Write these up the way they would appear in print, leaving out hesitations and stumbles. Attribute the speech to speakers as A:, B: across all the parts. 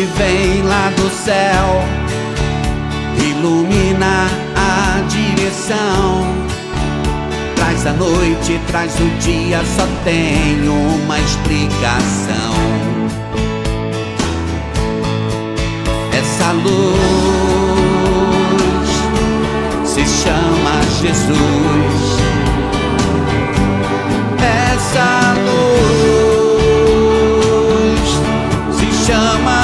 A: vem lá do céu, ilumina a direção. Traz a noite, traz o dia, só tem uma explicação. Essa luz se chama Jesus. Essa luz se chama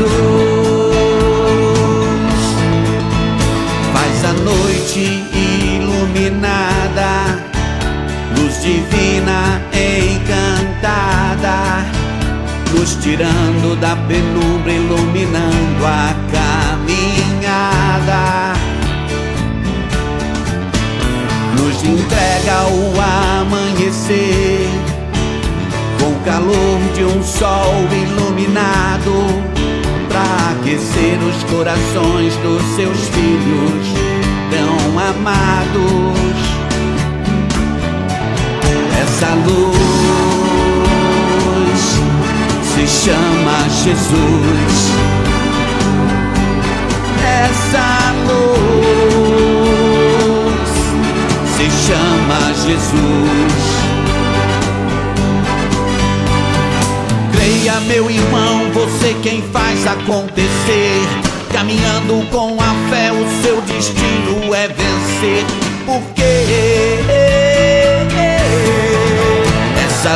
A: Jesus. Faz a noite iluminada, luz divina encantada, luz tirando da penumbra, iluminando a caminhada. Nos entrega o amanhecer, com o calor de um sol iluminado, pra aquecer os corações dos seus filhos tão amados. Essa luz se chama Jesus. Essa luz se chama Jesus. Creia, meu irmão, você quem faz acontecer. Caminhando com a fé, o seu destino é vencer. Porque essa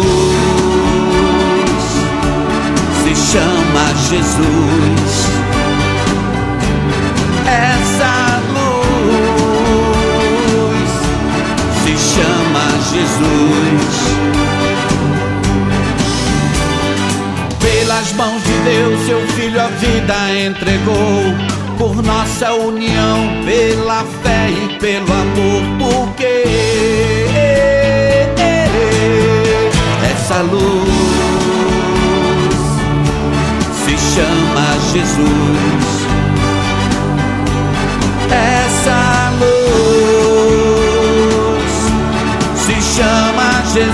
A: luz se chama Jesus. Essa luz se chama Jesus. Pelas mãos de Deus, seu Filho a vida entregou, por nossa união, pela fé e pelo amor. Porque essa luz se chama Jesus. Essa luz se chama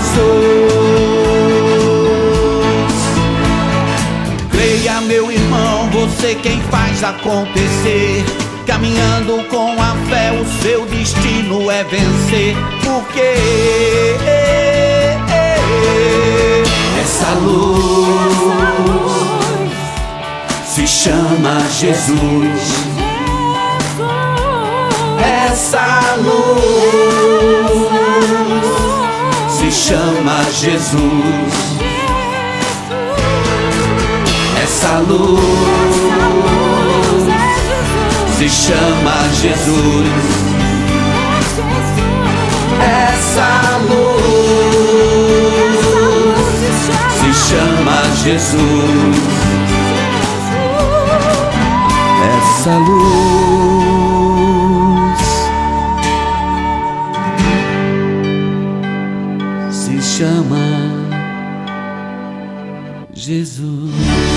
A: Jesus. Creia, meu irmão, você quem faz acontecer. Caminhando com a fé, o seu destino é vencer. Porque essa luz se chama Jesus. Essa luz se chama Jesus. Essa luz se chama Jesus. Essa luz se chama Jesus. Essa luz se chama Jesus.